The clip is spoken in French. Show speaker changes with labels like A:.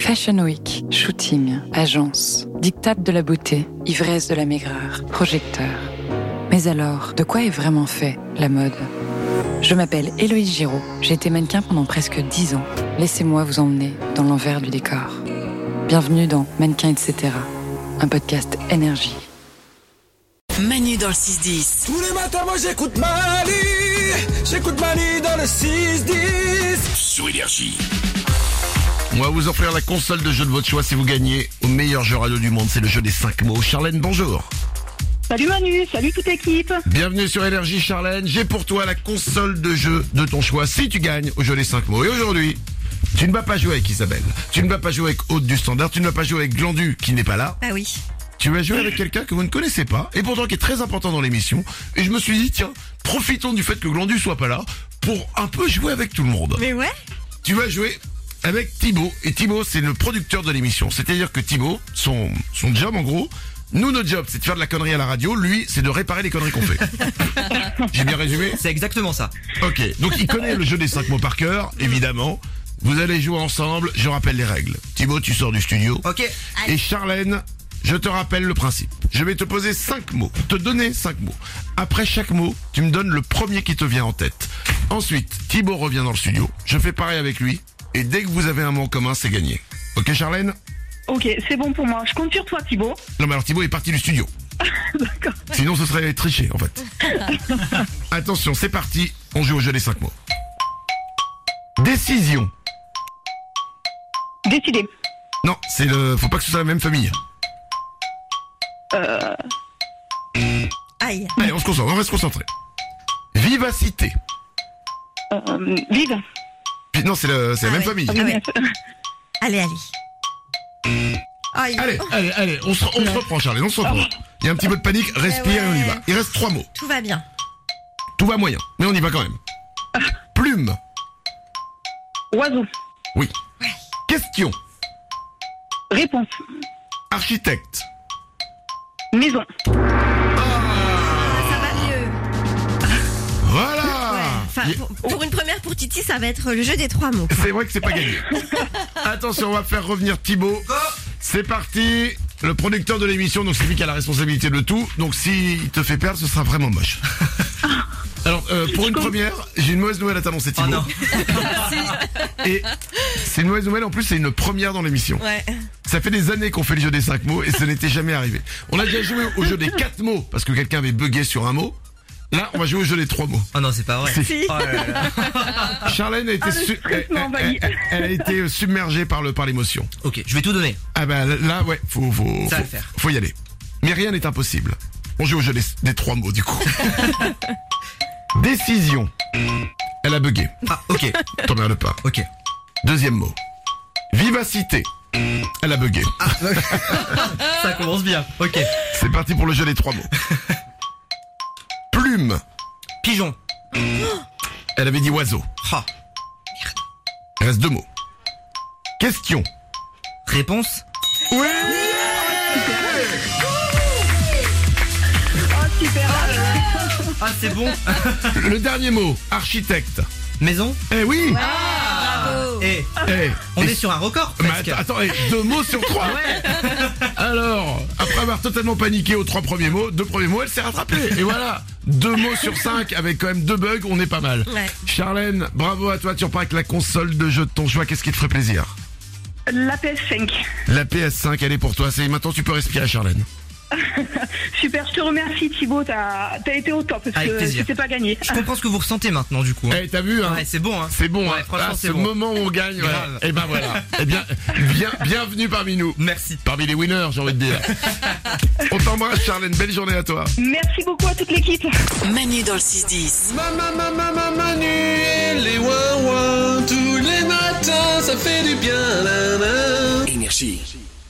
A: Fashion Week, shooting, agence, diktat de la beauté, ivresse de la maigreur, projecteur. Mais alors, de quoi est vraiment fait la mode ? Je m'appelle Héloïse Giraud, j'ai été mannequin pendant presque 10 ans. Laissez-moi vous emmener dans l'envers du décor. Bienvenue dans Mannequin etc., un podcast énergie.
B: Manu dans le 6-10.
C: Tous les matins, moi j'écoute Manu dans le 6-10.
D: Sur Énergie. On va vous offrir la console de jeu de votre choix si vous gagnez au meilleur jeu radio du monde. C'est le jeu des 5 mots. Charlène, bonjour.
E: Salut Manu, salut toute l'équipe.
D: Bienvenue sur Énergie, Charlène. J'ai pour toi la console de jeu de ton choix si tu gagnes au jeu des 5 mots. Et aujourd'hui, tu ne vas pas jouer avec Isabelle. Tu ne vas pas jouer avec Aude du Standard. Tu ne vas pas jouer avec Glandu qui n'est pas là.
B: Ah oui.
D: Tu vas jouer avec quelqu'un que vous ne connaissez pas et pourtant qui est très important dans l'émission. Et je me suis dit, tiens, profitons du fait que Glandu soit pas là pour un peu jouer avec tout le monde.
B: Mais ouais.
D: Tu vas jouer avec Thibaut. Et Thibaut, c'est le producteur de l'émission. C'est-à-dire que Thibaut, son job en gros, nous, notre job, c'est de faire de la connerie à la radio. Lui, c'est de réparer les conneries qu'on fait. J'ai bien résumé ?
F: C'est exactement ça.
D: Ok, donc il connaît le jeu des 5 mots par cœur, évidemment. Vous allez jouer ensemble, je rappelle les règles. Thibaut, tu sors du studio.
F: Ok.
D: Et Charlène, je te rappelle le principe. Je vais te poser 5 mots, te donner 5 mots. Après chaque mot, tu me donnes le premier qui te vient en tête. Ensuite, Thibaut revient dans le studio. Je fais pareil avec lui. Et dès que vous avez un mot en commun, c'est gagné. Ok, Charlène ?
E: Ok, c'est bon pour moi. Je compte sur toi Thibaut.
D: Non mais alors Thibaut est parti du studio.
E: D'accord.
D: Sinon ce serait triché en fait. Attention, c'est parti. On joue au jeu des 5 mots. Décision.
E: Décidé.
D: Non, faut pas que ce soit la même famille.
B: Aïe.
D: Allez, on reste concentré. Vivacité.
E: Vive.
D: Non, c'est la même
B: ouais.
D: famille.
B: Ah ouais. Allez. Aïe.
D: Allez, on se reprend Charlène, on se reprend. Il y a un petit peu de panique, respire et on y va. Il reste 3 mots.
B: Tout va bien.
D: Tout va moyen, mais on y va quand même. Plume.
E: Oiseau.
D: Oui. Question.
E: Réponse.
D: Architecte.
E: Maison.
B: Ça va mieux.
D: Voilà.
B: Enfin, pour une première pour Titi, ça va être le jeu des 3 mots.
D: C'est vrai que c'est pas gagné. Attention, on va faire revenir Thibaut. C'est parti. Le producteur de l'émission, donc c'est lui qui a la responsabilité de tout. Donc s'il te fait perdre, ce sera vraiment moche. Alors, pour une première, j'ai une mauvaise nouvelle à t'annoncer, Thibaut.
F: Oh non.
D: Et c'est une mauvaise nouvelle, en plus c'est une première dans l'émission.
B: Ouais.
D: Ça fait des années qu'on fait le jeu des 5 mots et ça n'était jamais arrivé. On a déjà joué au jeu des 4 mots parce que quelqu'un avait bugué sur un mot. Là, on va jouer au jeu des 3 mots.
F: Oh non, c'est pas vrai.
D: Si.
F: Oh là là.
D: Charlène a été elle a été submergée par l'émotion.
F: Ok, je vais tout donner.
D: Ah ben là, ouais, faut
F: Ça va le faire.
D: faut y aller. Mais rien n'est impossible. On joue au jeu des 3 mots du coup. Décision. Elle a bugué.
F: Ah, ok.
D: T'emmerdes pas.
F: Ok.
D: Deuxième mot. Vivacité. Elle a bugué.
F: Ça commence bien. Ok.
D: C'est parti pour le jeu des 3 mots. Plume.
F: Pigeon.
D: Elle avait dit oiseau.
F: Ah.
D: Il reste 2 mots. Question.
F: Réponse.
D: Oui.
E: Oh super.
F: Ah, c'est bon.
D: Le dernier mot. Architecte.
F: Maison.
D: Eh oui.
B: Bravo.
F: Et on est sur un record
D: Mais
F: presque.
D: attends, 2 mots sur 3.
F: Ouais.
D: Alors, après avoir totalement paniqué aux 3 premiers mots, 2 premiers mots, elle s'est rattrapée. Et voilà, 2 mots sur 5 avec quand même 2 bugs, on est pas mal.
B: Ouais.
D: Charlène, bravo à toi, tu repars avec la console de jeu de ton choix. Qu'est-ce qui te ferait plaisir?
E: La PS5.
D: La PS5, elle est pour toi. Maintenant, tu peux respirer, Charlène.
E: Super, je te remercie Thibaut, t'as été au top parce
F: Avec
E: que
F: plaisir.
E: c'était pas gagné.
F: Je comprends ce que vous ressentez maintenant du coup.
D: Eh, t'as vu, hein?
F: Ouais, c'est bon, hein.
D: C'est bon,
F: Ouais,
D: hein.
F: franchement,
D: Ah,
F: c'est
D: ce
F: bon.
D: moment où on gagne, ouais.
F: Grave.
D: Et ben voilà. Eh bien, bienvenue parmi nous.
F: Merci.
D: Parmi les winners, j'ai envie de dire. On t'embrasse, Charlène. Belle journée à toi.
E: Merci beaucoup à toute l'équipe.
B: Manu dans le 6-10.
C: Manu et les ouin tous les matins, ça fait du bien. Énergie.